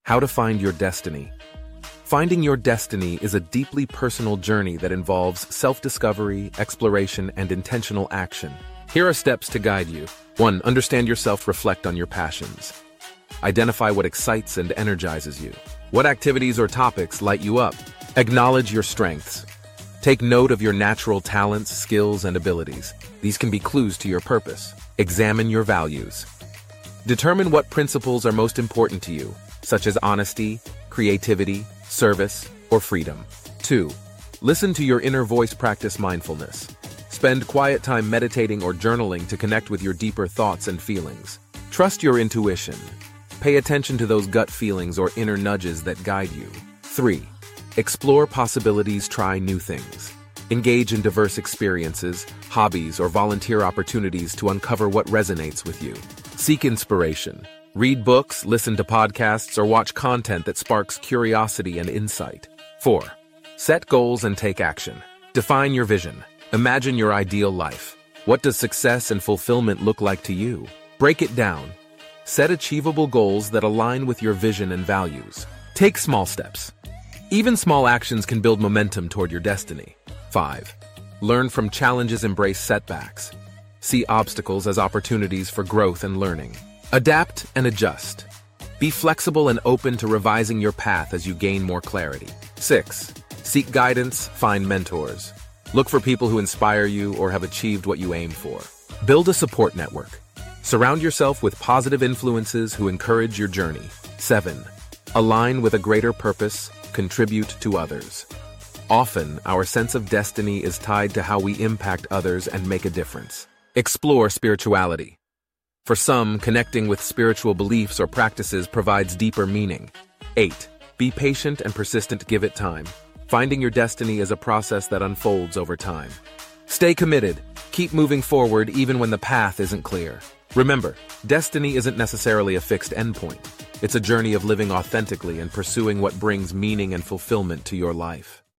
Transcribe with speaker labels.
Speaker 1: How to find your destiny. Finding your destiny is a deeply personal journey that involves self-discovery, exploration, and intentional action. Here are steps to guide you. 1. Understand yourself. Reflect on your passions. Identify what excites and energizes you. What activities or topics light you up? Acknowledge your strengths. Take note of your natural talents, skills, and abilities. These can be clues to your purpose. Examine your values. Determine what principles are most important to you, such as honesty, creativity, service, or freedom. 2. Listen to your inner voice. Practice mindfulness. Spend quiet time meditating or journaling to connect with your deeper thoughts and feelings. Trust your intuition. Pay attention to those gut feelings or inner nudges that guide you. 3. Explore possibilities. Try new things. Engage in diverse experiences, hobbies, or volunteer opportunities to uncover what resonates with you. Seek inspiration. Read books, listen to podcasts, or watch content that sparks curiosity and insight. 4. Set goals and take action. Define your vision. Imagine your ideal life. What does success and fulfillment look like to you? Break it down. Set achievable goals that align with your vision and values. Take small steps. Even small actions can build momentum toward your destiny. 5. Learn from challenges. Embrace setbacks. See obstacles as opportunities for growth and learning. Adapt and adjust. Be flexible and open to revising your path as you gain more clarity. 6. Seek guidance. Find mentors. Look for people who inspire you or have achieved what you aim for. Build a support network. Surround yourself with positive influences who encourage your journey. 7. Align with a greater purpose. Contribute to others. Often, our sense of destiny is tied to how we impact others and make a difference. Explore spirituality. For some, connecting with spiritual beliefs or practices provides deeper meaning. 8. Be patient and persistent. Give it time. Finding your destiny is a process that unfolds over time. Stay committed. Keep moving forward even when the path isn't clear. Remember, destiny isn't necessarily a fixed endpoint. It's a journey of living authentically and pursuing what brings meaning and fulfillment to your life.